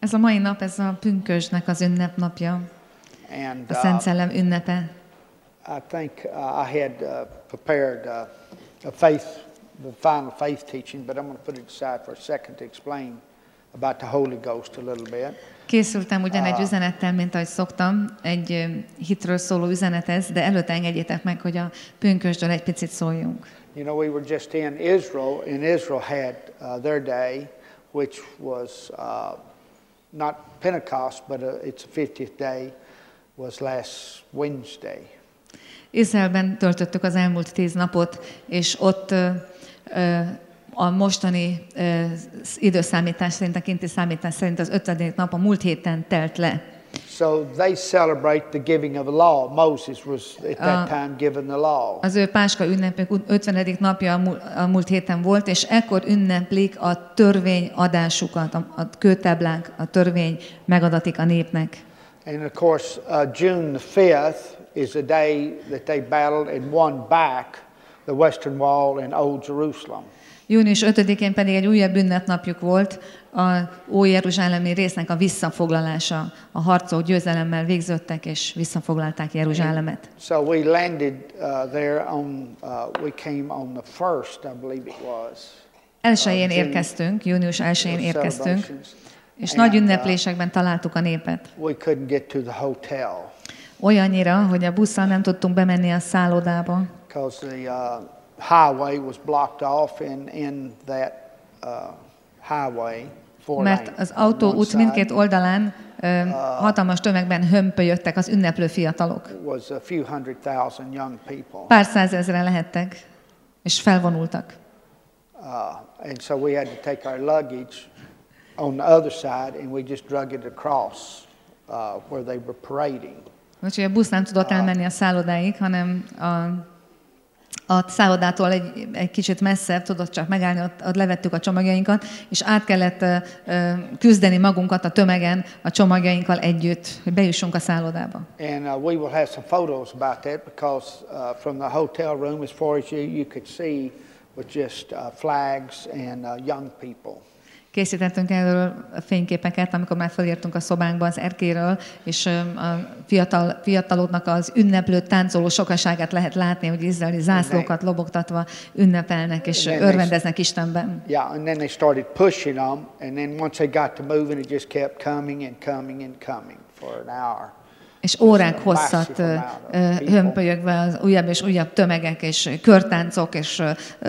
Ez a mai nap, ez a pünkösdnek az ünnepnapja, And a Szent Szellem ünnepe. I think I had prepared the final faith teaching, but I'm going to put it aside for a second to explain about the Holy Ghost a little bit. Készültem ugyanegy üzenettel, mint ahogy szoktam, egy hitről szóló üzenethez, de előtte engedjétek meg, hogy a pünkösdről egy picit szóljunk. You know, we were just in Israel, and Israel had their day, which was not Pentecost, but it's the 50th day, was last Wednesday. Izraelben töltöttük az elmúlt 10 napot, és ott a mostani időszámítás szerint, a kinti számítás szerint az 50. nap a múlt héten telt le. So they celebrate the giving of the law. Moses was at that time given the law. Az ő Páska ünnepük 50. napja a múlt héten volt, és ekkor ünneplik a törvény adásukat, a kőtáblák, a törvény megadatik a népnek. And of course, June the 5th is the day that they battled and won back the Western Wall in Old Jerusalem. Június 5-én pedig egy újabb ünnepnapjuk volt, a Ójjeruzsálemi résznek a visszafoglalása. A harcok győzelemmel végződtek, és visszafoglalták Jeruzsálemet. So we landed there we came on the 1st, I believe it was. Elsőjén érkeztünk, június 1-én érkeztünk, és nagy ünneplésekben találtuk a népet. We couldn't get to the hotel. Olyannyira, hogy a busszal nem tudtunk bemenni a szállodába. Because the highway was blocked off in that highway. Mert az autóút mindkét oldalán hatalmas tömegben hömpölyögtek az ünneplő fiatalok. Was a few hundred thousand young people. Pár százezren lehettek, és felvonultak. And so we had to take our luggage on the other side, and we just drug it across where they were parading. Úgyhogy a busz nem tudott elmenni a szállodáig, hanem a szállodától egy kicsit messzebb tudott csak megállni, ott levettük a csomagjainkat, és át kellett küzdeni magunkat a tömegen a csomagjainkkal együtt, hogy bejussunk a szállodába. And we will have some photos about that, because from the hotel room, as far as you could see, with just flags and young people. Készítettünk erről fényképeket, amikor már felértünk a szobánkba az erkéről, és a fiataloknak az ünneplő, táncoló sokaságát lehet látni, hogy izraeli zászlókat lobogtatva ünnepelnek és örvendeznek Istenben. Yeah, and then they started pushing them, and then once they got to moving, it just kept coming and coming and coming for an hour. És órák hosszat hömpölyögve az újabb és újabb tömegek, és körtáncok, és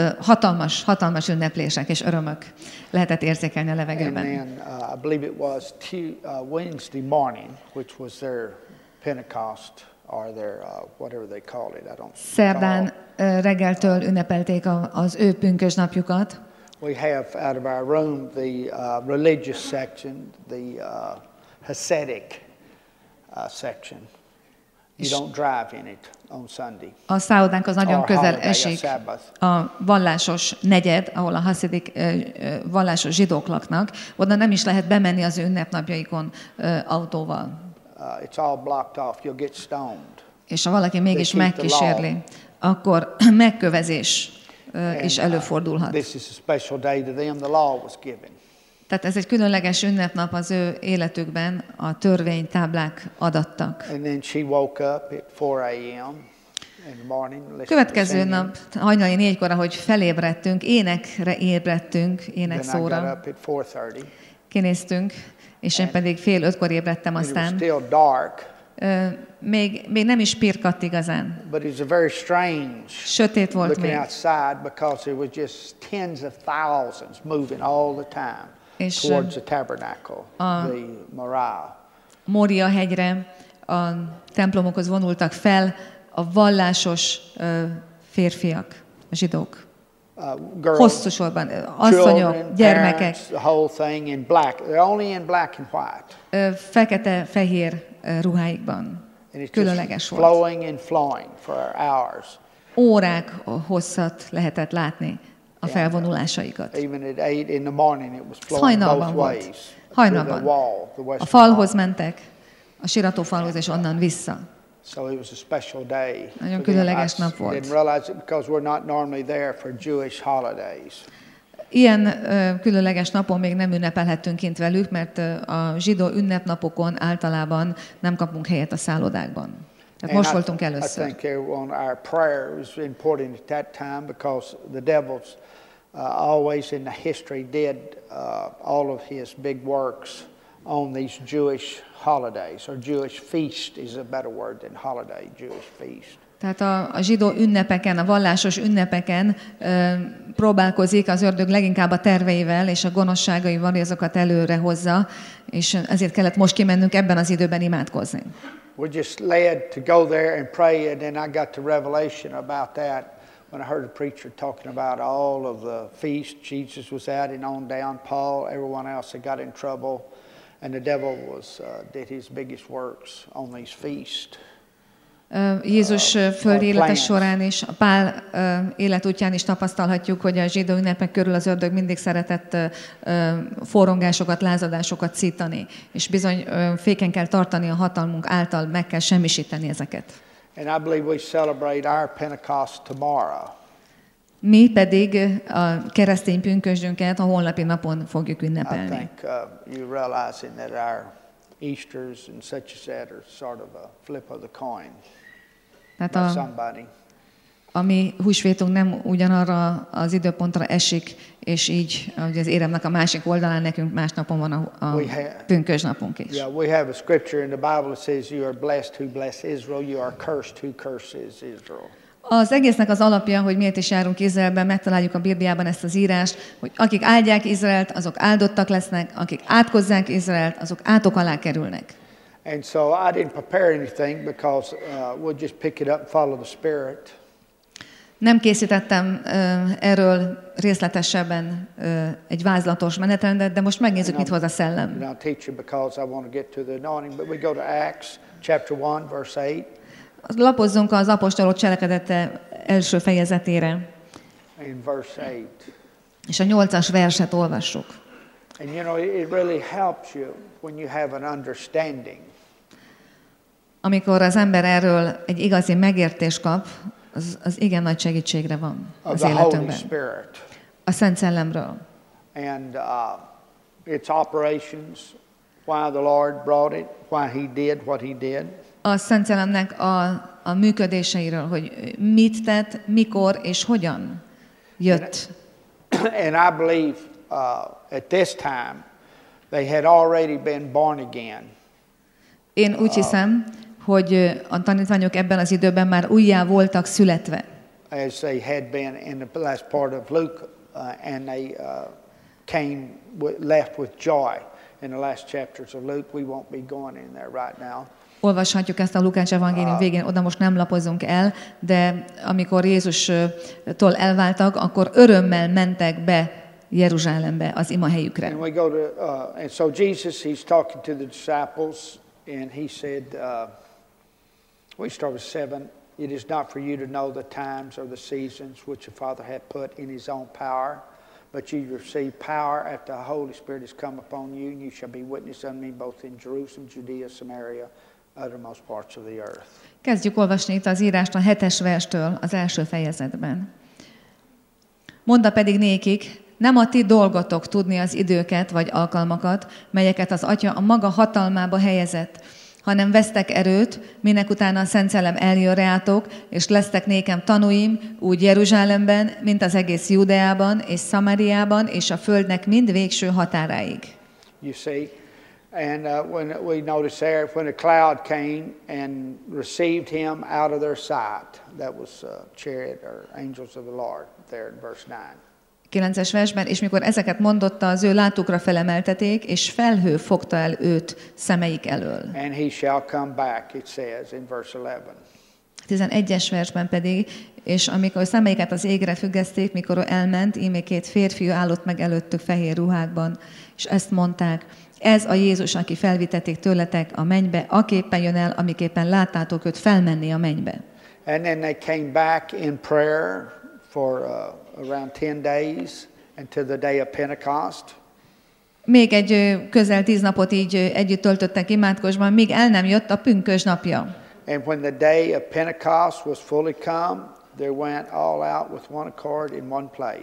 hatalmas ünneplések és örömök lehetett érzékelni a levegőben. And then I believe it was Wednesday morning, which was their Pentecost or their whatever they call it. I don't. Szerdán reggeltől ünnepelték az ő pünkösdnapjukat. We have out of our room the religious section, the Hasidic section. You don't drive in it on Sunday. A szállodánk az nagyon közel esik a vallásos negyed, ahol a hasidik vallásos zsidók laknak. Oda nem is lehet bemenni az ő ünnepnapjaikon autóval. It's all blocked off. You'll get stoned. És ha valaki mégis megkísérli, akkor megkövezés is előfordulhat. This is a special day to them. The law was given. Tehát ez egy különleges ünnepnap az ő életükben, a törvénytáblák adattak. And then she woke up at 4 a.m. in the morning. Következő nap, hajnali 4-kor, ahogy felébredtünk, énekre ébredtünk, énekszóra. Kinéztünk, és én pedig 4:30 ébredtem aztán. Still dark. Még nem is pirkadt igazán. But it's a very strange. Sötét volt még. Outside, because there was just tens of thousands moving all the time towards the tabernacle, the Moriah. Mória hegyre a templomokhoz vonultak fel a vallásos férfiak, a zsidók. Hosszú sorban, asszonyok, gyermekek. The whole thing in black. They're only in black and white. Fekete-fehér ruháikban. Különleges volt. Flowing and flowing for hours. Órák hosszat lehetett látni a felvonulásaikat. Even at 8 in the morning it was flowing both ways. Hajnalban. A falhoz mentek, a siratófalhoz és onnan vissza. So it was a special day. Nagyon különleges nap volt. Didn't realize it because we're not normally there for Jewish holidays. Ilyen különleges napon még nem ünnepelhettünk kint velük, mert a zsidó ünnepnapokon általában nem kapunk helyet a szállodában. Tehát most voltunk először. I think our prayer was important at that time because the devil's always in the history did all of his big works on these Jewish holidays, or Jewish feast is a better word than holiday, Jewish feast. Tehát a zsidó ünnepeken, a vallásos ünnepeken próbálkozik az ördög leginkább a terveivel és a gonoszságaival, hogy azokat előre hozza, és ezért kellett most kimennünk ebben az időben imádkozni. We're just led to go there and pray, and then I got the revelation about that when I heard a preacher talking about all of the feast. Jesus was adding on down, Paul, everyone else that got in trouble, and the devil did his biggest works on these feasts. Jézus földi élete során és a Pál életútján is tapasztalhatjuk, hogy a zsidó ünnepek körül az ördög mindig szeretett forrongásokat, lázadásokat szítani, és bizony féken kell tartani a hatalmunk által, meg kell semmisíteni ezeket. And I believe we celebrate our Pentecost tomorrow. Mi pedig a keresztény pünkösdünket a holnapi napon fogjuk I ünnepelni. think you realizing that our Easters and such as that are sort of a flip of the coin. Tehát a mi húsvétunk nem ugyanarra az időpontra esik, és így az éremnek a másik oldalán nekünk más napon van a pünkösdnapunk is. Yeah, we have a scripture in the Bible that says you are blessed who bless Israel, you are cursed who curses Israel. Az egésznek az alapja, hogy miért is járunk Izraelben, megtaláljuk a Bibliában ezt az írást, hogy akik áldják Izraelt, azok áldottak lesznek, akik átkozzák Izraelt, azok átok alá kerülnek. And so I didn't prepare anything because we'll just pick it up and follow the Spirit. Nem készítettem erről részletesebben egy vázlatos menetrendet, de most megnézzük, mit hoz a szellem. And I'll teach you because I want to get to the anointing, but we go to Acts chapter 1 verse 8. Lapozzunk az apostolok cselekedete első fejezetére. In verse 8. És a 8-as verset olvassuk. And you know, it really helps you when you have an understanding. Amikor az ember erről egy igazi megértést kap, az igen nagy segítségre van az életünkben. A Szent Szellemről. And its operations, why the Lord brought it, why He did what He did. A Szent Szellemnek a működéseiről, hogy mit tett, mikor és hogyan jött. And I believe at this time they had already been born again. Én úgy hiszem, hogy a tanítványok ebben az időben már újjá voltak születve. As they had been in the last part of Luke, and they left with joy in the last chapters of Luke. We won't be going in there right now. Olvashatjuk ezt a Lukács evangélium végén, oda most nem lapozunk el, de amikor Jézustól elváltak, akkor örömmel mentek be Jeruzsálembe, az imahelyükre. And we go to, and so Jesus, he's talking to the disciples, and he said, we start with 7. It is not for you to know the times or the seasons which the Father hath put in His own power, but you receive power after the Holy Spirit has come upon you, and you shall be witness unto me both in Jerusalem, Judea, Samaria, uttermost parts of the earth. Kezdjük olvasni itt az írást a 7-es verstől az első fejezetben. Mondta pedig nékik, nem a ti dolgotok tudni az időket vagy alkalmakat, melyeket az Atya a maga hatalmába helyezett, hanem vesztek erőt, minek utána a Szent Szellem eljön reátok, és lesztek nékem tanúim, úgy Jeruzsálemben, mint az egész Judeában és Szamariában, és a földnek mind végső határáig. You see, and when we notice there, when a cloud came and received him out of their sight, that was chariot or angels of the Lord, there in verse 9. 9-es versben, és mikor ezeket mondotta, az ő látukra felemelteték, és felhő fogta el őt szemeik elől. And he shall come back, it says in verse 11. 11-es versben pedig, és amikor szemeiket az égre függeszték, mikor ő elment, íme 2 férfiú állott meg előttük fehér ruhákban, és ezt mondták, ez a Jézus, aki felvitették tőletek a mennybe, aképpen jön el, amiképpen láttátok őt felmenni a mennybe. And then they came back in prayer for around 10 days until the day of Pentecost. Még egy közel 10 napot így együtt töltöttek imádkozban, míg el nem jött a pünkösd napja. And when the day of Pentecost was fully come, they went all out with one accord in one place.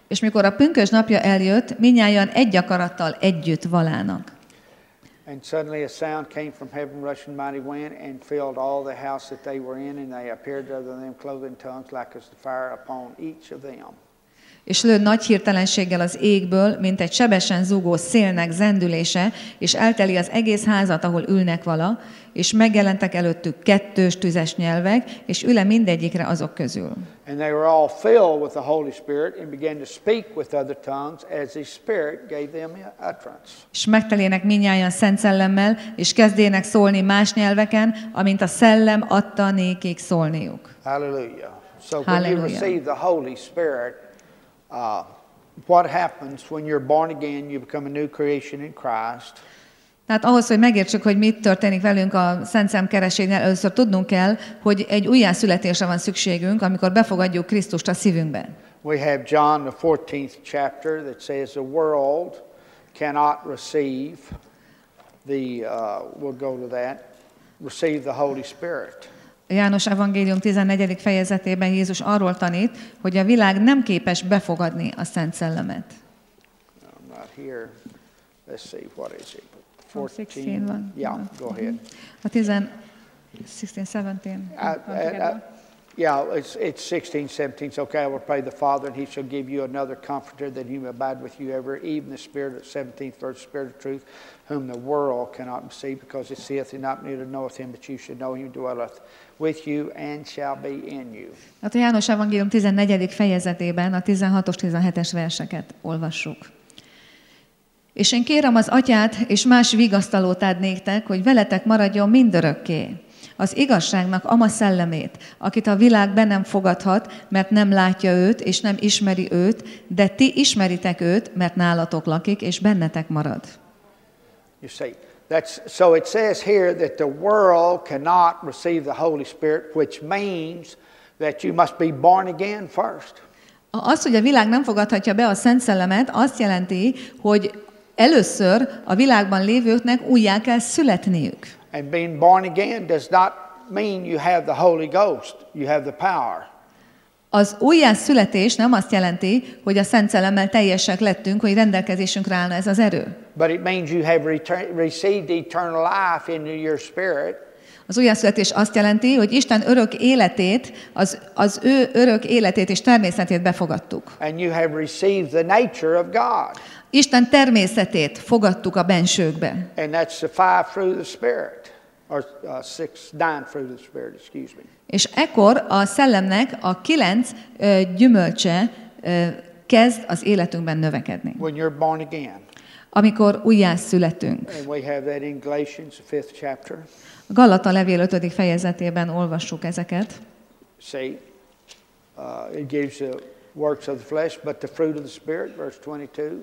És mikor a pünkösd napja eljött, mindnyájan egy akarattal együtt valának. And suddenly a sound came from heaven, rushing mighty wind, and filled all the house that they were in, and they appeared to them clothed in tongues like as the fire upon each of them. És lőd nagy hirtelenséggel az égből, mint egy sebesen zúgó szélnek zendülése, és elteli az egész házat, ahol ülnek vala, és megjelentek előttük kettős tüzes nyelvek, és üle mindegyikre azok közül. And they were all filled with the Holy Spirit and began to speak with other tongues as the Spirit gave them utterance. És megtelének mindnyájan Szent Szellemmel, és kezdének szólni más nyelveken, amint a Szellem adta nékik szólniuk. Hallelujah. So when you receive the Holy Spirit, what happens when you're born again, you become a new creation in Christ. Tehát ahhoz, hogy megértsük, hogy mit történik velünk a Szent Szem kereségnél, először tudnunk kell, hogy egy újjászületésre van szükségünk, amikor befogadjuk Krisztust a szívünkbe. We have John the 14th chapter that says the world cannot receive we'll go to that, receive the Holy Spirit. A János evangélium 14. fejezetében Jézus arról tanít, hogy a világ nem képes befogadni a Szent Szellemet. I'm not here. Let's see, what is it? 16 van. Yeah, go ahead. A 16, 17. Yeah, it's 16, 17. So, okay, I will pray the Father, and He shall give you another Comforter, that He may abide with you ever, even the Spirit of 17th verse, Spirit of truth, whom the world cannot receive, because it seeth Him not, neither knoweth Him, but you should know Him, dwelleth with you, and shall be in you. Hát a János evangélium 14. fejezetében a 16-os, 17-es verseket olvassuk. És én kérem az Atyát, és más vigasztalót ad néktek, hogy veletek maradjon mindörökké. Az igazságnak ama szellemét, akit a világ be nem fogadhat, mert nem látja őt, és nem ismeri őt, de ti ismeritek őt, mert nálatok lakik, és bennetek marad. You see, so it says here that the world cannot receive the Holy Spirit, which means that you must be born again first. Az, hogy a világ nem fogadhatja be a Szent Szellemet, azt jelenti, hogy először a világban lévőknek újjá kell születniük. And being born again does not mean you have the Holy Ghost, you have the power. Az újjászületés nem azt jelenti, hogy a Szent Szellemmel teljesek lettünk, hogy rendelkezésünkre állna ez az erő. But it means you have received eternal life into your spirit. Az újjászületés azt jelenti, hogy Isten örök életét, az ő örök életét és természetét befogadtuk. And you have received the nature of God. Isten természetét fogadtuk a bensőkbe. And that's the 5 fruit of the Spirit, or 9 fruit of the Spirit, excuse me. És ekkor a szellemnek a 9 gyümölcse kezd az életünkben növekedni. When you're born again. Amikor újjászületünk. And we have that in Galatians, the 5th chapter. A Galata levél 5. fejezetében olvassuk ezeket. See, it gives the works of the flesh, but the fruit of the Spirit, verse 22.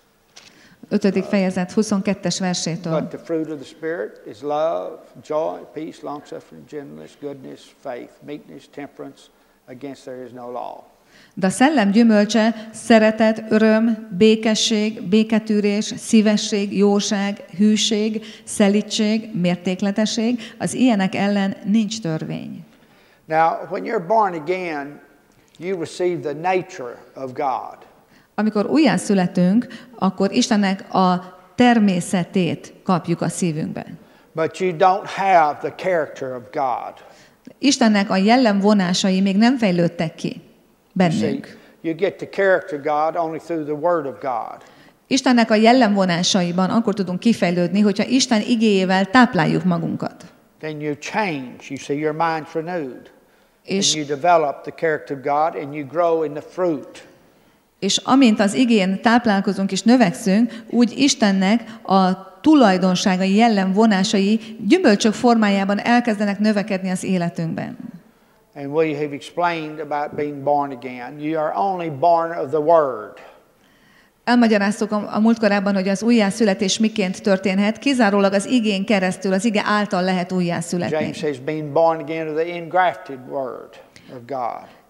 5. fejezet 22-es versétől. But the fruit of the Spirit is love, joy, peace, long-suffering, gentleness, goodness, faith, meekness, temperance. Against there is no law. De a szellem gyümölcse szeretet, öröm, békesség, béketűrés, szívesség, jóság, hűség, szelídség, mértékletesség, az ilyenek ellen nincs törvény. Now, when you're born again, you receive the nature of God. Amikor újjászületünk, akkor Istennek a természetét kapjuk a szívünkbe. But you don't have the character of God. Istennek a jellemvonásai még nem fejlődtek ki bennünk. You get the character of God only through the Word of God. Istennek a jellemvonásaiban akkor tudunk kifejlődni, hogyha Isten igéjével tápláljuk magunkat. Then you change. You see, your mind's renewed. And you develop the character of God and you grow in the fruit. És amint az igén táplálkozunk és növekszünk, úgy Istennek a tulajdonságai, jellemvonásai gyümölcsök formájában elkezdenek növekedni az életünkben. And we have explained about being born again. You are only born of the Word. Elmagyaráztuk a múltkorában, hogy az újjászületés miként történhet, kizárólag az igén keresztül, az ige által lehet újjászületni. James says being born again of the engrafted Word of God.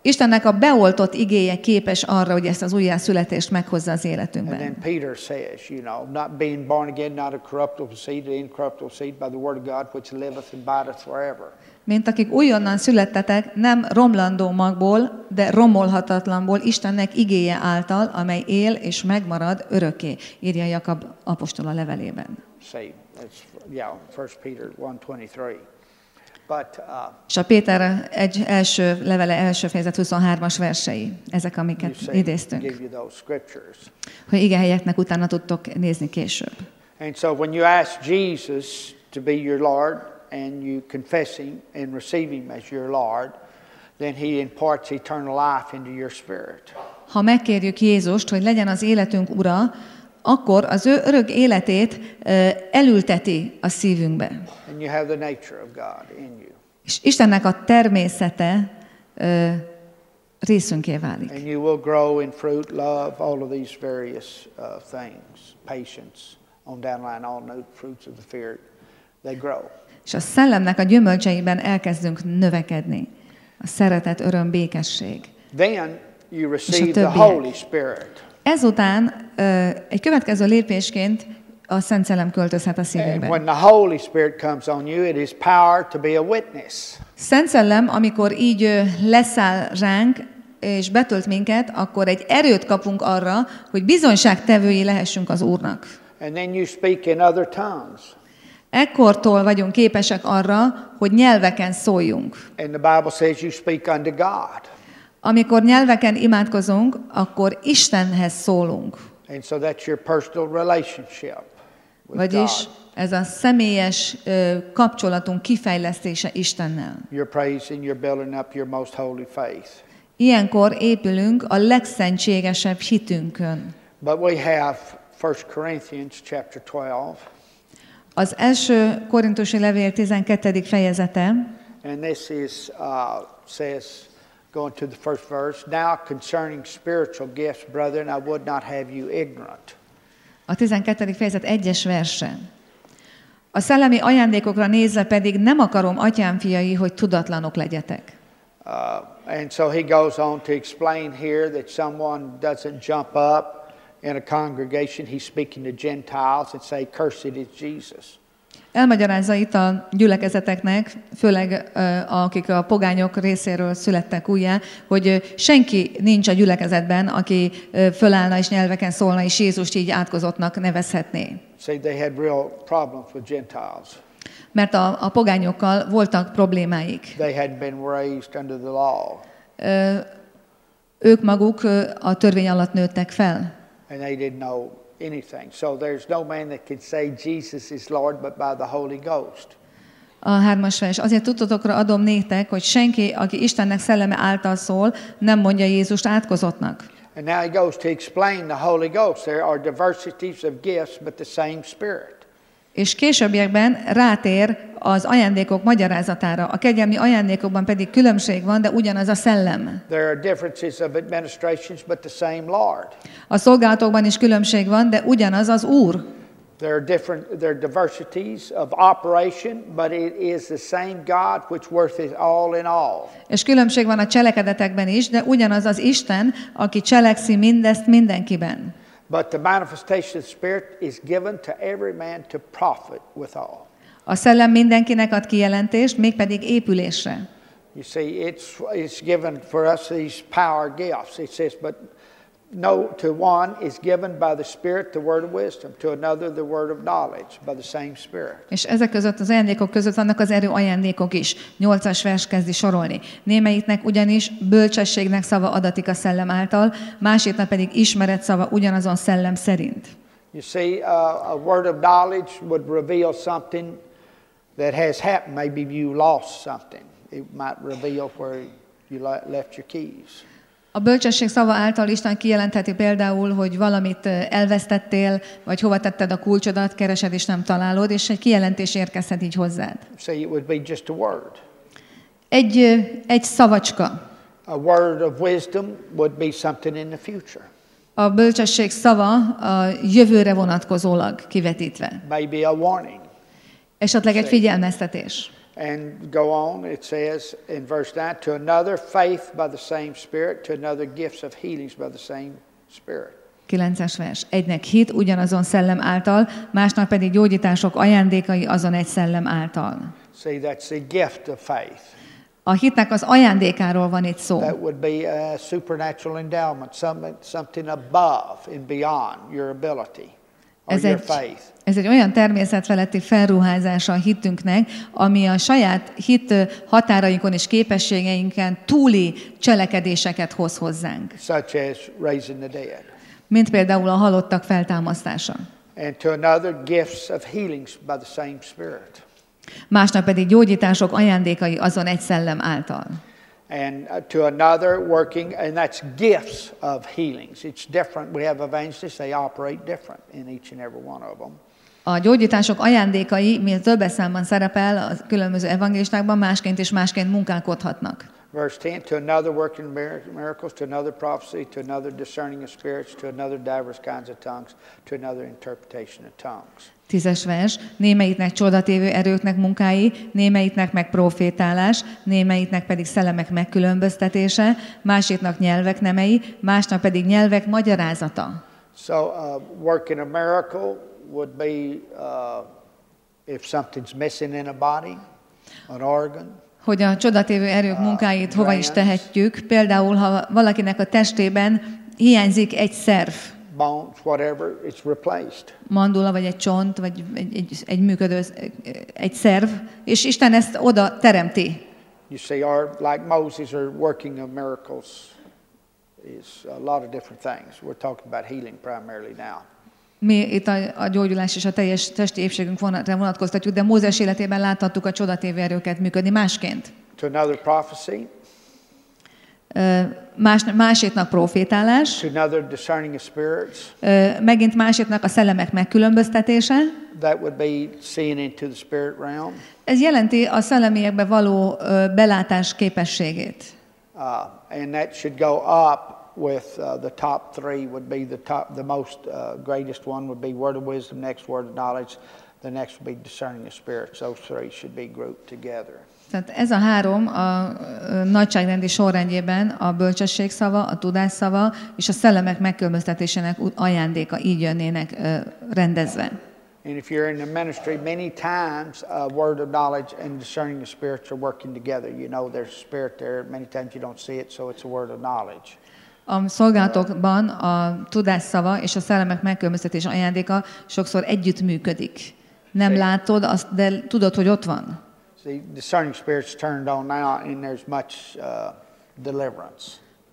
Istennek a beoltott igéje képes arra, hogy ezt az újjászületést meghozza az And életünkben. then Peter says, not being born again, not a corruptible seed, the incorruptible seed, by the word of God, which liveth and abideth forever. Mint akik újonnan születtetek, nem romlandó magból, de romolhatatlanból, Istennek igéje által, amely él és megmarad örökké, írja Jakab apostol a levelében. See, that's, 1 Peter 1:23. But, És a Péter első levele, első fejezet 23-as versei, ezek, amiket idéztünk. give you those scriptures. Hogy igehelyeknek utána tudtok nézni később. And so when you ask Jesus to be your Lord, and you confess Him and receive Him as your Lord, then He imparts eternal life into your spirit. Ha megkérjük Jézust, hogy legyen az életünk ura, akkor az ő örök életét elülteti a szívünkbe. And you have the nature of God in you. És Istennek a természete részünké válik. And you will grow in fruit, love, all of these various things, patience, on down the line, all new fruits of the Spirit, they grow. És a szellemnek a gyümölcseiben elkezdünk növekedni. A szeretet, öröm, békesség. Then you receive the Holy Spirit. Ezután egy következő lépésként a Szent Szellem költözhet a And szívünkbe. when the Holy Spirit comes on you, it is power to be a witness. Szent Szellem, amikor így leszáll ránk, és betölt minket, akkor egy erőt kapunk arra, hogy bizonyságtevői lehessünk az Úrnak. And then you speak in other tongues. Ekkortól vagyunk képesek arra, hogy nyelveken szóljunk. And the Bible says you speak unto God. Amikor nyelveken imádkozunk, akkor Istenhez szólunk. And so that's your personal relationship with Vagyis God. ez a személyes kapcsolatunk kifejlesztése Istennel. You're praising, you're building up your most holy faith. Ilyenkor épülünk a legszentségesebb hitünkön. But we have 1 Corinthians chapter 12. Az első Korintusi levél 12. fejezete, And this is, says, going to the first verse, now concerning spiritual gifts, brethren, I would not have you ignorant. a 12. fejezet 1-es verse. A szellemi ajándékokra nézve pedig nem akarom, atyám fiai, hogy tudatlanok legyetek. And so he goes on to explain here that someone doesn't jump up in a congregation, he's speaking to Gentiles, and say, cursed is Jesus. Elmagyarázza itt a gyülekezeteknek, főleg akik a pogányok részéről születtek újjá, hogy senki nincs a gyülekezetben, aki fölállna és nyelveken szólna, és Jézust így átkozottnak nevezhetné. See, they had real problems with Gentiles. Mert a pogányokkal voltak problémáik. They had been raised under the law. Ők maguk a törvény alatt nőttek fel. And they didn't know anything. So there's no man that can say Jesus is Lord but by the Holy Ghost. A 3-as vers. Azért tudtotokra adom néktek, hogy senki, aki Istennek szelleme által szól, nem mondja Jézust átkozottnak. And now he goes to explain the Holy Ghost. There are diversities of gifts but the same Spirit. És későbbiekben rátér az ajándékok magyarázatára. A kegyelmi ajándékokban pedig különbség van, de ugyanaz a szellem. There are differences of administrations but the same Lord. A szolgálatokban is különbség van, de ugyanaz az Úr. There are diversities of operation, but it is the same God which worketh all in all. És különbség van a cselekedetekben is, de ugyanaz az Isten, aki cselekszi mindezt mindenkiben. But the manifestation of the Spirit is given to every man to profit withal. A szellem mindenkinek ad kijelentést, mégpedig épülésre. You see, it's given for us these power gifts. It says, but no, to one is given by the Spirit the word of wisdom, to another the word of knowledge, by the same Spirit. És ezek között az ajándékok között vannak az erő ajándékok is. 8-as vers kezdi sorolni. Némelyiknek ugyanis bölcsességnek szava adatik a szellem által, másiknak pedig ismeret szava ugyanazon szellem szerint. You see, a word of knowledge would reveal something that has happened. Maybe you lost something. It might reveal where you left your keys. A bölcsesség szava által Isten kijelentheti például, hogy valamit elvesztettél, vagy hova tetted a kulcsodat, keresed és nem találod, és egy kijelentés érkezhet így hozzád. See, it would be just a word. Egy szavacska. A word of wisdom would be something in the future. A bölcsesség szava a jövőre vonatkozólag kivetítve. Maybe a warning. Esetleg egy figyelmeztetés. And go on, it says in verse 9, to another faith by the same Spirit, to another gifts of healings by the same Spirit. 9-es vers. Egynek hit ugyanazon szellem által, másnak pedig gyógyítások ajándékai azon egy szellem által. See, that's the gift of faith. A hitnek az ajándékáról van itt szó. That would be a supernatural endowment, something above and beyond your ability or your faith. Ez egy olyan természetfeletti felruházása a hitünknek, ami a saját hit határainkon és képességeinken túli cselekedéseket hoz hozzánk. Such as raising the dead. Mint például a halottak feltámasztása. And to another gifts of healings by the same Spirit. Másnak pedig gyógyítások ajándékai azon egy szellem által. And to another working, and that's gifts of healings. It's different. We have evangelists, they operate different in each and every one of them. A gyógyítások ajándékai, mi több számban szerepel a különböző evangélistákban, másként és másként munkálkodhatnak. Verse 10, to another working miracles, to another prophecy, to another discerning of spirits, to another diverse kinds of tongues, to another interpretation of tongues. 10-es vers, némelyiknek csodatévő erőknek munkái, némelyiknek meg profétálás, némelyiknek pedig szellemek megkülönböztetése, másiknak nyelvek nemei, másnak pedig nyelvek magyarázata. So working a miracle would be if something's missing in a body, an organ. Hogy a csodatévő erők munkáit hova is tehetjük, például ha valakinek a testében hiányzik egy szerv, bones, whatever, it's replaced. Mandula, vagy egy csont, vagy egy működő, egy szerv, és Isten ezt oda teremti. You see, like Moses are working of miracles is a lot of different things. We're talking about healing primarily now. Mi itt a gyógyulás és a teljes testi épségünk vonatkoztatjuk, de Mózes életében láthattuk a csodatévő erőket működni másként. To another prophecy. Másiknak profétálás, to another discerning of spirits. Megint másiknak a szellemek megkülönböztetése. That would be seeing into the spirit realm. Ez jelenti a szellemiekbe való belátás képességét. And that should go up with the top three would be the most greatest one would be word of wisdom, next word of knowledge, the next would be discerning of spirits. Those three should be grouped together. Tehát ez a három a nagyságrendi sorrendjében a bölcsesség szava, a tudás szava és a szellemek megkülönböztetésének ajándéka így jönnének rendezve. And if you're in the ministry, many times word of knowledge and discerning the spirits are working together. You know there's a spirit there. Many times you don't see it, so it's a word of knowledge. A szolgálatokban a tudás szava és a szellemek megkülönböztetés ajándéka sokszor együtt működik. Nem látod, de tudod, hogy ott van. See, discerning spirits turned on now, and there's much deliverance.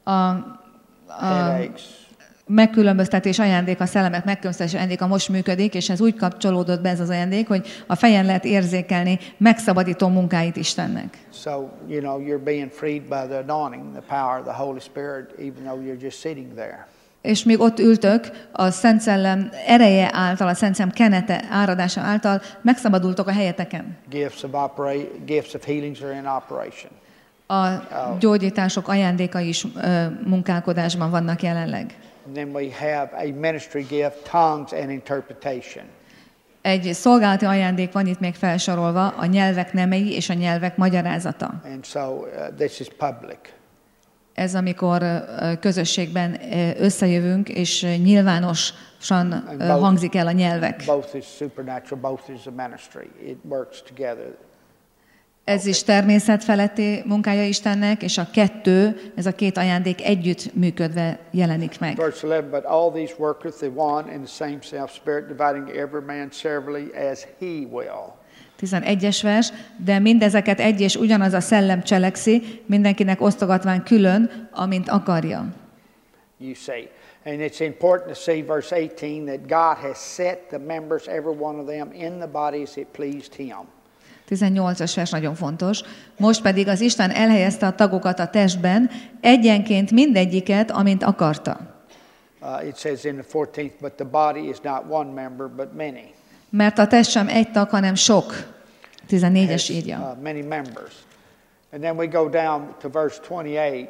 Headaches. Megkülönböztetés ajándéka, a szellemek megkülönböztetés ajándéka most működik, és ez úgy kapcsolódott be ez az ajándék, hogy a fejen lehet érzékelni megszabadító munkáit Istennek. So, you know, you're being freed by the anointing, the power of the Holy Spirit, even though you're just sitting there. És még ott ültök, a Szent Szellem ereje által, a Szent Szellem kenete áradása által megszabadultok a helyeteken. Gifts of healings are in operation. A gyógyítások ajándékai is munkálkodásban vannak jelenleg. And then we have a ministry gift, tongues and interpretation. Egy szolgálati ajándék van itt még felsorolva, a nyelvek nemei és a nyelvek magyarázata. And so this is public. Ez amikor közösségben összejövünk, és nyilvánosan hangzik el a nyelvek. Both is supernatural, both is a ministry. It works together. Ez is természetfeletti munkája Istennek, és a kettő, ez a két ajándék együtt működve jelenik meg. Verse 11, but all these worketh the one and the same self spirit, dividing every man severally as he will. 11-es vers, de mindezeket egy és ugyanaz a szellem cselekszi, mindenkinek osztogatván külön, amint akarja. You see, and it's important to see verse 18 that God has set the members, every one of them, in the body as it pleased him. 18-as vers nagyon fontos. Most pedig az Isten elhelyezte a tagokat a testben, egyenként mindegyiket, amint akarta. It says in the 14th, but the body is not one member, but many. Mert a test sem egy tag, hanem sok. 14-es írja. Many members. And then we go down to verse 28.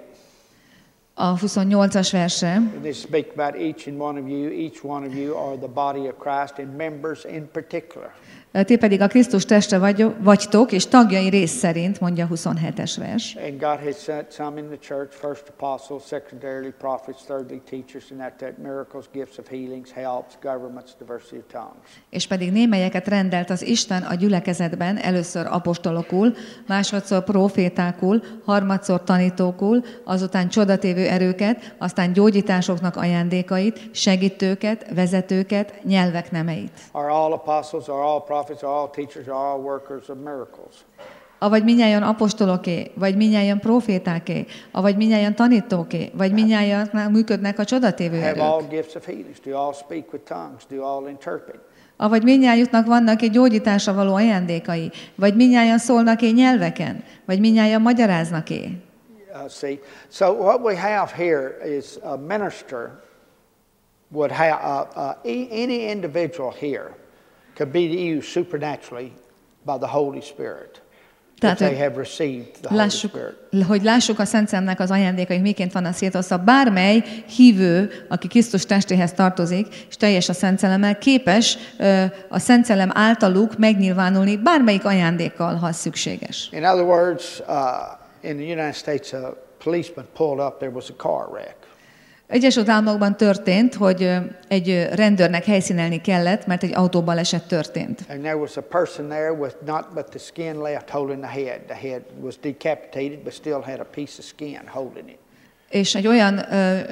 A 28-as versre. This speaks about each and one of you. Each one of you are the body of Christ and members in particular. Ti pedig a Krisztus teste vagytok, és tagjai rész szerint, mondja 27-es vers. And God has sent some in the church, first apostles, secondarily prophets, thirdly teachers, and that miracles, gifts of healings, helps, governments, diversity of tongues. És pedig némelyeket rendelt az Isten a gyülekezetben, először apostolokul, másodszor profétákul, harmadszor tanítókul, azután csodatévő erőket, aztán gyógyításoknak ajándékait, segítőket, vezetőket, nyelvek nemeit. Are all apostles, are all prophets, are all teachers, are all workers of miracles? Avagy minnyájan apostoloké, vagy minnyájan profétáké, avagy minnyájan tanítóké, vagy minnyájan működnek a csodatévő Have all erők. gifts of healings, do all speak with tongues, do all interpret. Avagy minnyájuknak vannak egy gyógyításra való ajándékai, vagy minnyájan szólnak-e nyelveken, vagy minnyájan magyaráznak-e. See, so what we have here is a minister would have any individual here could be used supernaturally by the Holy Spirit. Tehát, They have received the Holy Spirit. hogy lássuk a Szent Szellemnek az ajándékai, miként vannak szétosztva. Bármely hívő, aki Krisztus testéhez tartozik, és teljes a Szent Szellemmel, képes a Szent Szellem általuk megnyilvánulni bármelyik ajándékkal, ha szükséges. In other words, in the United States, a policeman pulled up, there was a car wreck. Egyesült Államokban történt, hogy egy rendőrnek helyszínelni kellett, mert egy autóbaleset történt. And there was a person there with not but the skin left holding the head. The head was decapitated, but still had a piece of skin holding it. És egy olyan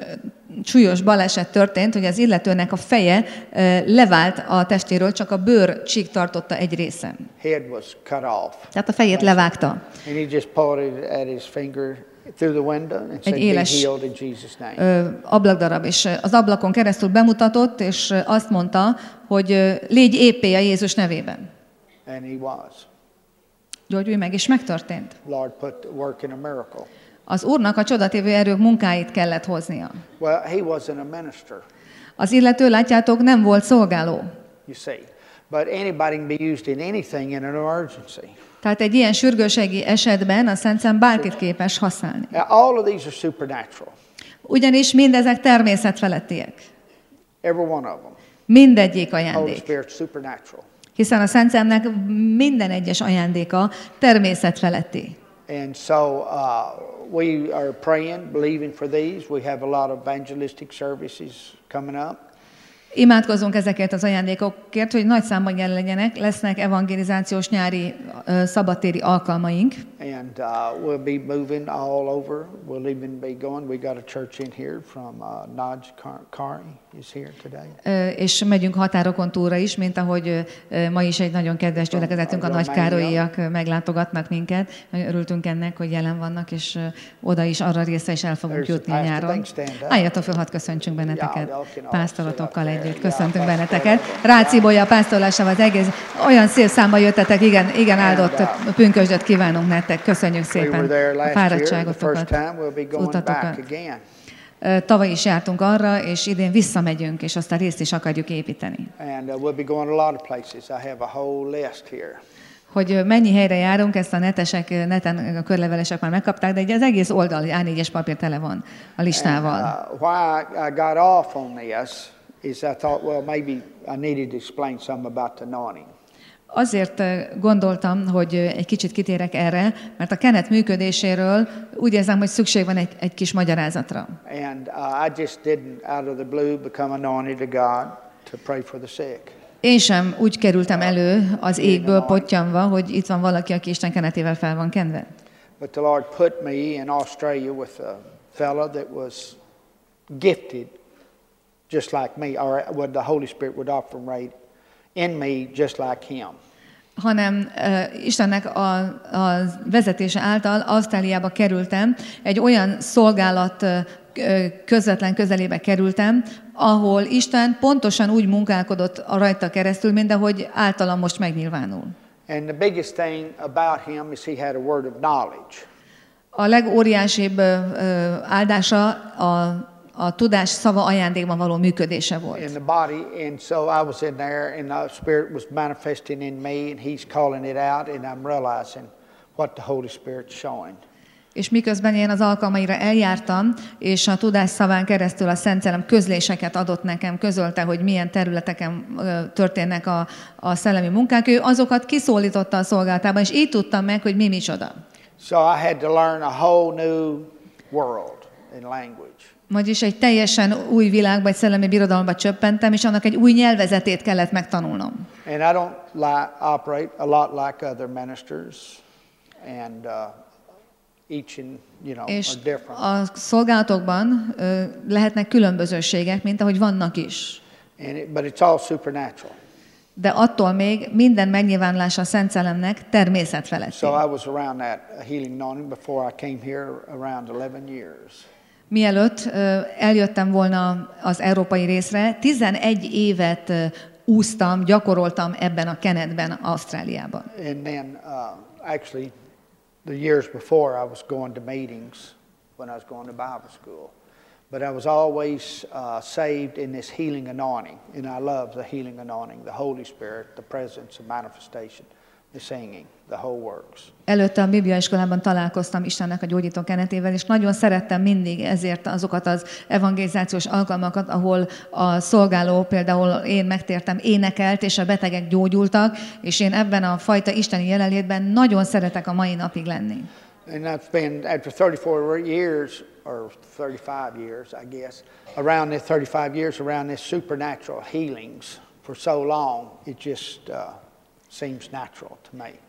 súlyos baleset történt, hogy az illetőnek a feje levált a testéről, csak a bőrcsík tartotta egy részen. Head was cut off. Tehát a fejét levágta. And he just pulled it at his finger through the window and said, Egy "Be éles healed in Jesus' name." ablakdarab, és az ablakon keresztül bemutatott, és azt mondta, hogy légy épé a Jézus nevében. And he was. Gyógyulj meg, és megtörtént. Lord put work in a miracle. Az Úrnak a csodatévő erők munkáit kellett hoznia. Well, he wasn't a minister, Az illető, látjátok, nem volt szolgáló. you see. But anybody can be used in anything in an emergency. Tehát egy ilyen sürgősségi esetben a Szent Szellem bárkit képes használni. Now, all of these are supernatural. Ugyanis mindezek természetfelettiek. Every one of them. Mindegyik Holy ajándék. Spirit's supernatural. Hiszen a Szent Szellemnek minden egyes ajándéka természetfeletti. And so we are praying, believing for these. We have a lot of evangelistic services coming up. Imádkozunk ezekért az ajándékokért, hogy nagy számban jelen legyenek, lesznek evangelizációs nyári szabadtéri alkalmaink. And we'll be moving all over. We'll even be going. We got a church in here from Naj Kari is here today. És megyünk határokon túlra is, mint ahogy ma is egy nagyon kedves gyülekezetünk, a Nagykárolyiak meglátogatnak minket. Nagyon örültünk ennek, hogy jelen vannak, és oda is, arra részre is el fogunk jutni a nyáron. Álljatok fel, hadd köszöntsünk benneteket pásztorotokkal együtt. Köszöntünk benneteket. Rácz Ibolya pásztorlásával az egész. Olyan szép számba jöttetek, igen áldott pünkösdöt kívánunk nektek. Köszönjük szépen a fáradtságotokat, az utatokat. Tavaly is jártunk arra, és idén visszamegyünk, és azt a részt is akarjuk építeni. And we'll be going a lot of places. I have a whole list here. Hogy mennyi helyre járunk, ezt a neten a körlevelesek már megkapták, de az egész oldal, A4-es papír tele van a listával. And, why I got off on this is I thought, well, maybe I needed to explain something about the anointing. Azért gondoltam, hogy egy kicsit kitérek erre, mert a kenet működéséről úgy érzem, hogy szükség van egy kis magyarázatra. And I just didn't, out of the blue, become anointed of God to pray for the sick. Én sem úgy kerültem elő az égből pottyanva, hogy itt van valaki, aki Isten kenetével fel van kenve. But the Lord put me in Australia with a fella that was gifted just like me, or what the Holy Spirit would operate in me just like him. Hanem Istennek a vezetése által Ausztráliába kerültem, egy olyan szolgálat közvetlen közelébe kerültem, ahol Isten pontosan úgy munkálkodott a rajta keresztül, mint ahogy általam most megnyilvánul. And the biggest thing about him is he had a word of knowledge. A legóriásibb áldása a tudás szava ajándékban való működése volt. In the body, and so I was in there, and the Spirit was manifesting in me, and he's calling it out, and I'm realizing what the Holy Spirit's showing. És miközben én az alkalmaira eljártam, és a tudás szaván keresztül a Szent Szellem közléseket adott nekem, közölte, hogy milyen területeken történnek a szellemi munkák, ő azokat kiszólította a szolgálatában, és így tudtam meg, hogy mi micsoda. So I had to learn a whole new world in language. Vagyis egy teljesen új világba, egy szellemi birodalomba csöppentem, és annak egy új nyelvezetét kellett megtanulnom. And I don't operate a lot like other ministers, and each in, És are different. a szolgálatokban lehetnek különbözőségek, mint ahogy vannak is. But it's all supernatural. De attól még minden megnyilvánulása a Szent Szellemnek természetfeletti. So I was around that healing anointing before I came here around 11 years. Mielőtt eljöttem volna az európai részre, 11 évet úsztam, gyakoroltam ebben a Kenetben, Ausztráliában. And then actually the years before I was going to meetings when I was going to Bible school. But I was always saved in this healing anointing. And I love the healing anointing, the Holy Spirit, the presence, the manifestation, the singing, the whole works. Előtte a bibliaiskolában találkoztam Istennek a gyógyító kenetével, és nagyon szerettem mindig ezért azokat az evangelizációs alkalmakat, ahol a szolgáló, például én megtértem, énekelt, és a betegek gyógyultak, és én ebben a fajta isteni jelenlétben nagyon szeretek a mai napig lenni. And that's been after 34 years, or 35 years, I guess, around this 35 years, around this supernatural healings for so long, it just seems natural to me.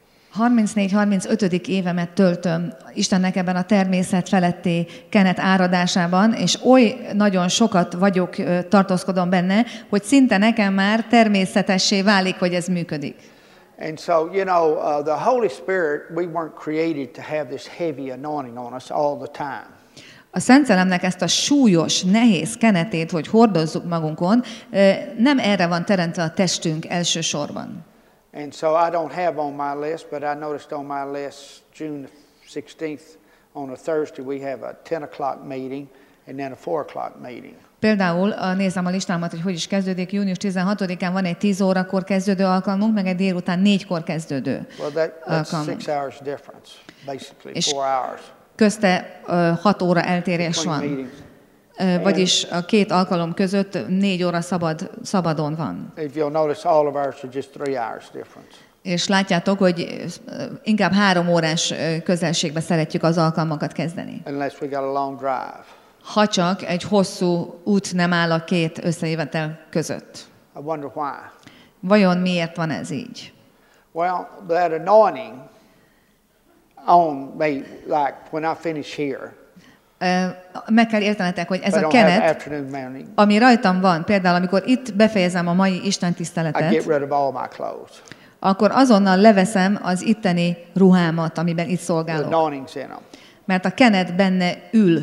34-35. évemet töltöm Istennek ebben a természet feletti kenet áradásában, és oly nagyon sokat vagyok, tartózkodom benne, hogy szinte nekem már természetessé válik, hogy ez működik. And so, the Holy Spirit, we weren't created to have this heavy anointing on us all the time. A Szent Szellemnek ezt a súlyos, nehéz kenetét, hogy hordozzuk magunkon, nem erre van teremtve a testünk elsősorban. And so I don't have on my list, but I noticed on my list June 16th on a Thursday we have a 10 o'clock meeting and then a 4 o'clock meeting. Például nézem a listámat, hogy is kezdődik. Június 16-án van egy 10 órakor kezdődő alkalmunk, meg egy délután 4-kor kezdődő alkalmunk. 6 hours difference, basically, És 4 hours. közte 6 óra eltérés van. Vagyis a két alkalom között 4 óra szabadon van. If you'll notice, all of ours are just 3 hours difference. És látjátok, hogy inkább 3 órás közelségbe szeretjük az alkalmakat kezdeni. Unless we got a long drive. Ha csak egy hosszú út nem áll a két összejövetel között. I wonder why. Vajon miért van ez így? Well, that anointing on me, like when I finish here. Meg kell értenetek, hogy ez a kenet, ami rajtam van, például amikor itt befejezem a mai istentiszteletet, akkor azonnal leveszem az itteni ruhámat, amiben itt szolgálok. Mert a kenet benne ül.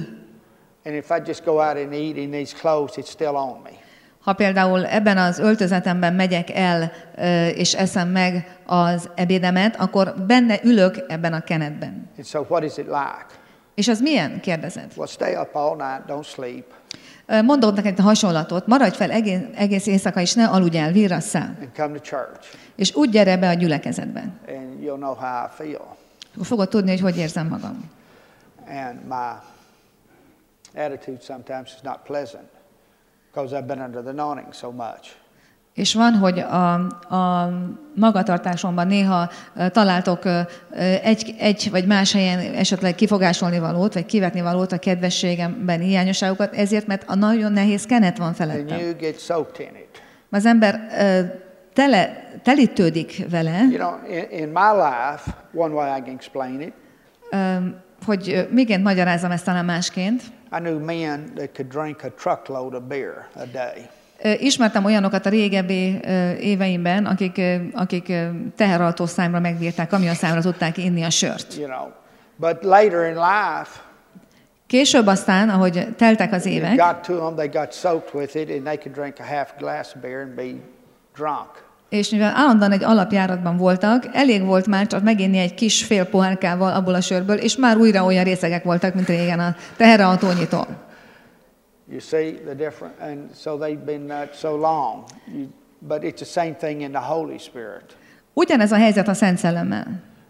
Ha például ebben az öltözetemben megyek el, és eszem meg az ebédemet, akkor benne ülök ebben a kenetben. És az milyen? Kérdezed. Well, stay up all night, don't sleep. Mondok neked a hasonlatot. Maradj fel egész éjszaka, és ne aludj el, virrasszál. And come to church. És úgy gyere be a gyülekezetbe. And you'll know how I feel. Akkor fogod tudni, hogy érzem magam. And my attitude sometimes is not pleasant, because I've been under the anointing so much. És van, hogy a magatartásomban néha találtok egy vagy más helyen esetleg kifogásolni valót, vagy kivetni valót a kedvességemben, hiányosságokat, ezért, mert a nagyon nehéz kenet van felettem. Az ember telítődik vele. In my life, one way I can explain it. Hogy miként magyarázom ezt talán másként. I knew men that could drink a truckload of beer a day. Ismertem olyanokat a régebbi éveimben, akik teherautószámra megbírták, kamionszámra tudták inni a sört. But later in life, később aztán, ahogy teltek az évek, they got soaked with it, and they could drink a half glass of beer and be drunk. És mivel állandóan egy alapjáratban voltak, elég volt már csak meginni egy kis fél pohárkával abból a sörből, és már újra olyan részegek voltak, mint régen a teherautónyitól. You see the difference, and so they've been so long. But it's the same thing in the Holy Spirit. Ugyanez a helyzet a Szent Szellemmel.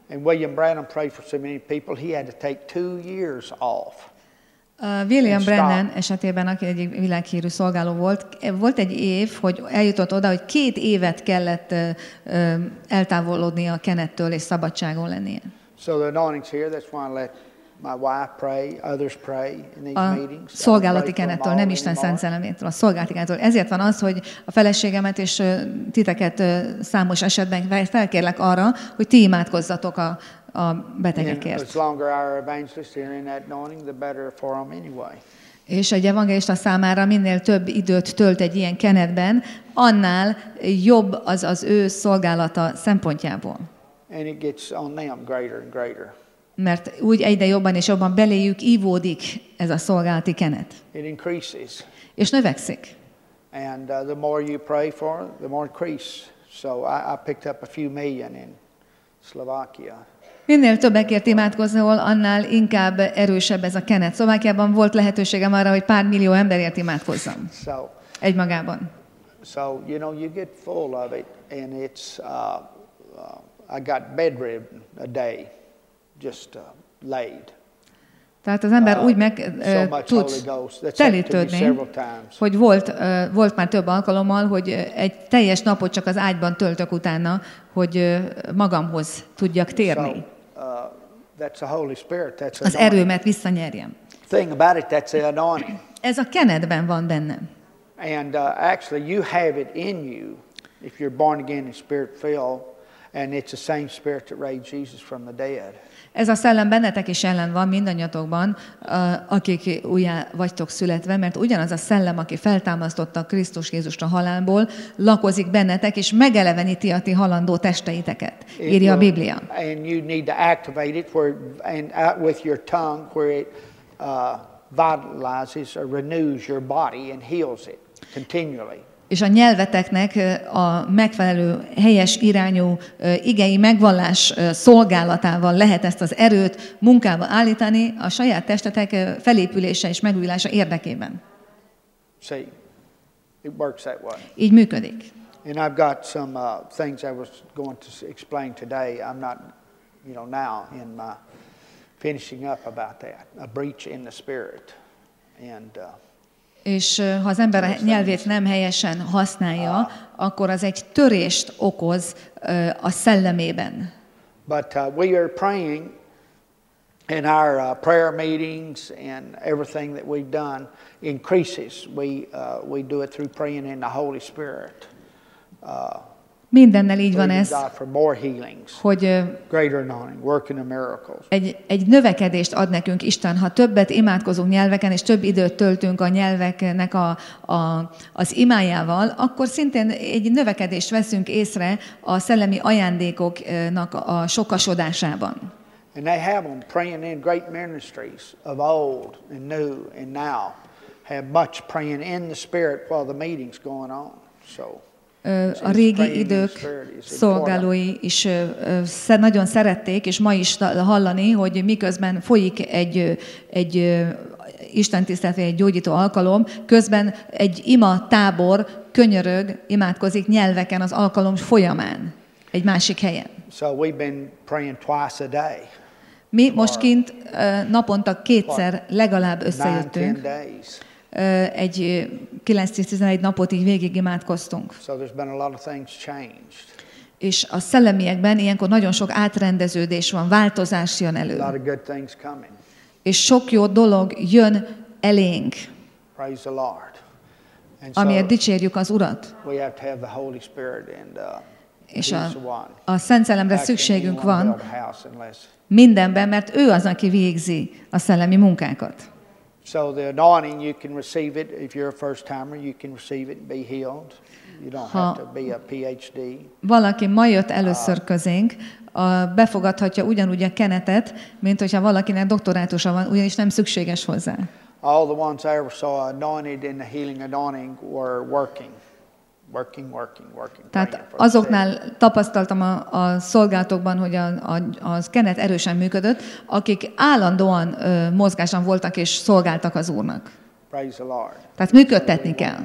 And William Branham prayed for so many people, he had to take 2 years off. William Branham esetében, aki egy világhírű szolgáló volt egy év, hogy eljutott oda, hogy 2 évet kellett eltávolodnia a kenettől és szabadságon lennie. So the anointing's here, that's why I let my wife pray, others pray in these meetings. A szolgálati kenettől, nem Isten szent szellemétől, a szolgálati kenettől. Ezért van az, hogy a feleségemet és titeket számos esetben felkérlek arra, hogy ti imádkozzatok a betegekért. És egy evangélista számára minél több időt tölt egy ilyen kenetben, annál jobb az ő szolgálata szempontjából. And it gets on them greater and greater. Mert úgy egyre jobban és jobban beléjük ívódik ez a szolgálati kenet. It increases. És növekszik. And the more you pray for, the more increase. So I picked up a few million in Slovakia. Minél többekért imádkozol, annál inkább erősebb ez a kenet. Szlovákiában volt lehetőségem arra, hogy pár millió emberért imádkozzam. Egymagában. So, you know, you get full of it, and it's, I got bedridden a day, just laid. Tehát az ember úgy meg tud telítődni, hogy volt már több alkalommal, hogy egy teljes napot csak az ágyban töltök utána, hogy magamhoz tudjak térni. Az erőmet visszanyerjem. Ez a kenetben van bennem. And actually you have it in you if you're born again and spirit-filled, and it's the same spirit that raised Jesus from the dead. Ez a szellem bennetek is jelen van, mindannyiatokban, akik újjá vagytok születve, mert ugyanaz a szellem, aki feltámasztotta Krisztus Jézust a halálból, lakozik bennetek, és megeleveníti a ti halandó testeiteket, írja a Biblia. And you need to activate it with your tongue, where it vitalizes or renews your body and heals it continually. És a nyelveteknek a megfelelő, helyes irányú igei megvallás szolgálatával lehet ezt az erőt munkába állítani a saját testetek felépülése és megújulása érdekében. See, it works that way. Így működik. And I've got some things I was going to explain today. I'm not, now in my finishing up about that. A breach in the spirit. And és ha az ember a nyelvét nem helyesen használja, akkor az egy törést okoz a szellemében. But we are praying in our prayer meetings, and everything that we've done increases. We do it through praying in the Holy Spirit. Mindennel így van ez, hogy egy növekedést ad nekünk Isten. Ha többet imádkozunk nyelveken, és több időt töltünk a nyelveknek az imájával, akkor szintén egy növekedést veszünk észre a szellemi ajándékoknak a sokasodásában. And they have them praying in great ministries of old and new and now have much praying in the Spirit while the meeting's going on. So a régi idők szolgálói is nagyon szerették, és ma is hallani, hogy miközben folyik egy istentisztelet, vagy egy gyógyító alkalom, közben egy ima tábor könyörög, imádkozik nyelveken az alkalom folyamán, egy másik helyen. So we've been praying twice a day. Mi most kint naponta 2-szer legalább összejöttünk. Egy 9-11 napot így végig imádkoztunk. És a szellemiekben ilyenkor nagyon sok átrendeződés van, változás jön elő. És sok jó dolog jön elénk, amiért dicsérjük az Urat. És a Szent Szellemre szükségünk van mindenben, mert ő az, aki végzi a szellemi munkákat. So the anointing, you can receive it. If you're a first-timer, you can receive it and be healed. You don't have to be a PhD. Valaki ma jött először közénk, befogadhatja ugyanúgy a kenetet, mint hogyha valakinek doktorátusa van, ugyanis nem szükséges hozzá. All the ones I ever saw anointed in the healing anointing were working. Tehát azoknál tapasztaltam a szolgálatokban, hogy a kenet erősen működött, akik állandóan mozgáson voltak és szolgáltak az Úrnak. Tehát működtetni kell.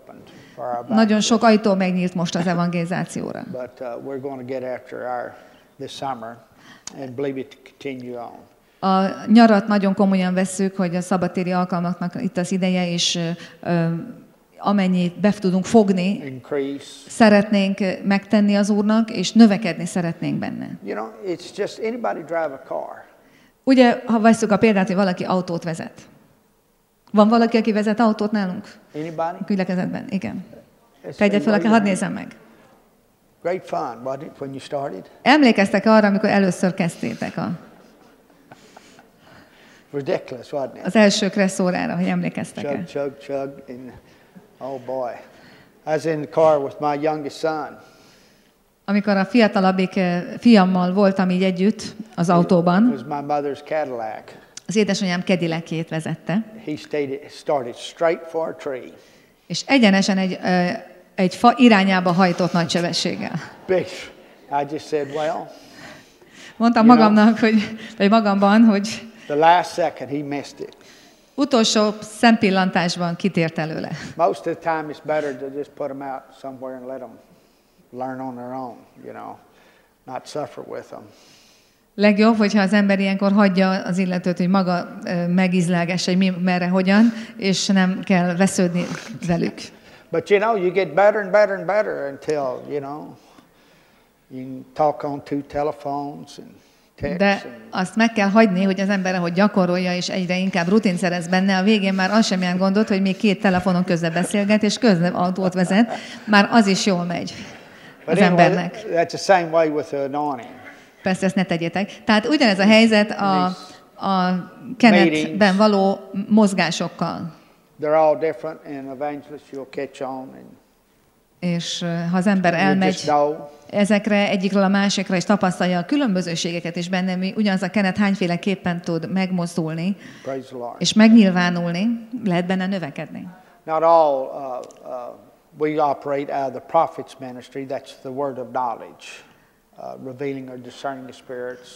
Nagyon sok ajtó megnyílt most az evangelizációra. this summer and believe it to continue on. A nyarat nagyon komolyan vesszük, hogy a szabadtéri alkalmaknak itt az ideje, és amennyit be tudunk fogni, Increase. szeretnénk megtenni az Úrnak, és növekedni szeretnénk benne. You know, it's just anybody drive a car. Ugye, ha veszük a példát, hogy valaki autót vezet. Van valaki, aki vezet autót nálunk? Anybody? Gyülekezetben, igen. Tegye fel, hadd nézem meg. Great fun, wasn't it, when you started? Emlékeztek arra, amikor először kezdtétek Ridiculous, wasn't it? az első kresszórára, hogy emlékeztek-e? Chug, and oh boy. I was in the car with my youngest son. Amikor a fiatalabbik fiammal voltam így együtt az autóban, It was my mother's Cadillac. az édesanyám Cadillacjét vezette, He started straight for a tree. és egyenesen egy fa irányába hajtott nagy sebességgel. Big. I just said, well, Mondtam magamnak, vagy magamban, hogy the last second he missed it. utolsó szempillantásban kitért előle. Most of the time it's better to just put them out somewhere and let them learn on their own, you know, not suffer with them. Legjobb, hogyha az ember ilyenkor hagyja az illetőt, hogy maga megizlelgesse, hogy merre, hogyan, és nem kell vesződni velük. But you know, you get better and better and better until, you know, you can talk on 2 telephones and text. De azt meg kell hagyni, hogy az ember, ahogy gyakorolja, és egyre inkább rutin szerez benne, a végén már az sem jelent gondot, hogy még 2 telefonon közben beszélget, és közben autót vezet, már az is jól megy az embernek. That's the same way with the anointing. Persze, ezt ne tegyétek. Tehát ugyanez a helyzet a kenetben való mozgásokkal. They're all different, and evangelist you'll catch on. And és ha az ember elmegy ezekre egyikről a másikra, és tapasztalja a különbözőségeket is benne, mi ugyanaz a kenet hányféleképpen tud megmozdulni, és megnyilvánulni, lehet benne növekedni. Not all we operate out of the prophet's ministry, that's the word of knowledge, revealing or discerning the spirits.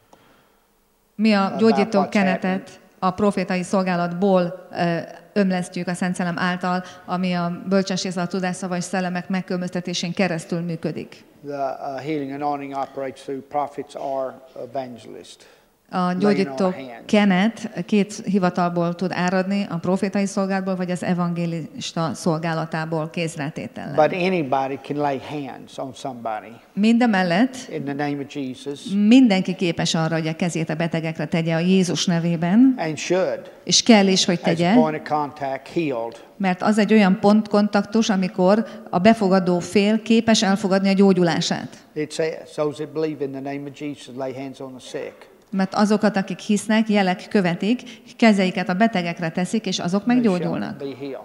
Mi a gyógyító kenetet a profétai szolgálatból ömlesztjük a Szent Szellem által, ami a bölcsesség, a tudásszava és szellemek megkülönböztetésén keresztül működik. The healing anointing operates through prophets or evangelists. A gyógyító kenet 2 hivatalból tud áradni, a profétai szolgálatból, vagy az evangélista szolgálatából kézretétellel. But anybody can lay hands on somebody. Mindemellett In the name of Jesus. Mindenki képes arra, hogy a kezét a betegekre tegye a Jézus nevében. And should. És kell is, hogy tegye. As point of contact healed. Mert az egy olyan pontkontaktus, amikor a befogadó fél képes elfogadni a gyógyulását. It says, those that believe in the name of Jesus lay hands on the sick. Mert azokat, akik hisznek, jelek követik, kezeiket a betegekre teszik, és azok meggyógyulnak.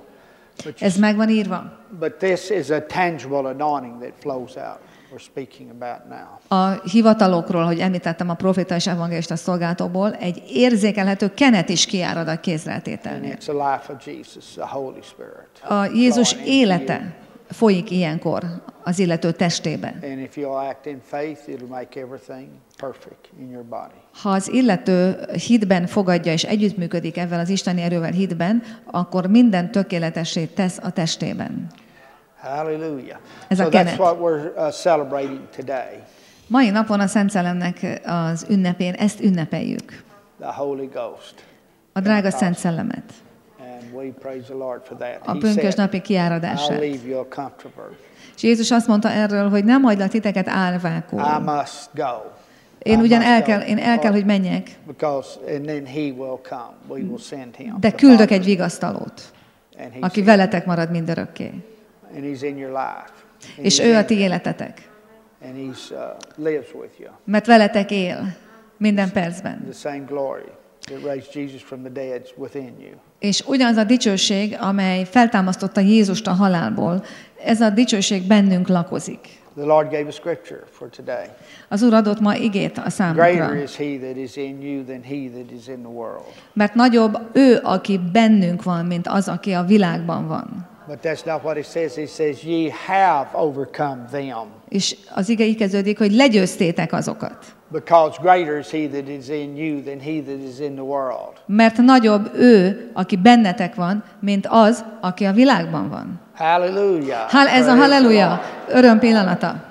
Ez meg van írva. But this is a tangible anointing that flows out. We're speaking about now. A hivatalokról, hogy említettem a proféta és evangélista szolgálatokból, egy érzékelhető kenet is kiárad a kézretételnél. And it's the life of Jesus, the Holy Spirit. A Jézus élete folyik ilyenkor az illető testében. And if you'll act in faith, it'll make everything perfect in your body. Ha az illető hitben fogadja és együttműködik ezzel az isteni erővel hitben, akkor minden tökéletessé tesz a testében. Hallelujah. Ez a So kenet. that's what we're celebrating today. Mai napon a Szent Szellemnek az ünnepén ezt ünnepeljük. The Holy Ghost. A drága Szent Szellemet. And we praise the Lord for that. A pünkösnapi kiáradását. I'll leave you a comforter. És Jézus azt mondta erről, hogy nem hagylak titeket álvákul. I must go. Én ugyan el kell, hogy menjek. Because and then he will come. We will send him. De küldök egy vigasztalót, aki veletek marad mindörökké. And he's in your life. És ő a ti életetek. And he's lives with you. Mert veletek él minden percben. The same glory that raised Jesus from the dead is within you. És ugyanaz a dicsőség, amely feltámasztotta Jézust a halálból, ez a dicsőség bennünk lakozik. The Lord gave a scripture for today. Az Úr adott ma igét a számunkra. Greater is he that is in you than he that is in the world. Mert nagyobb ő, aki bennünk van, mint az, aki a világban van. But that's not what it says. It says, ye have overcome them. És az ige így kezdődik, hogy legyőztétek azokat. Because greater is he that is in you than he that is in the world. Mert nagyobb ő, aki bennetek van, mint az, aki a világban van. Hallelujah. Ez a halleluja, öröm pillanata.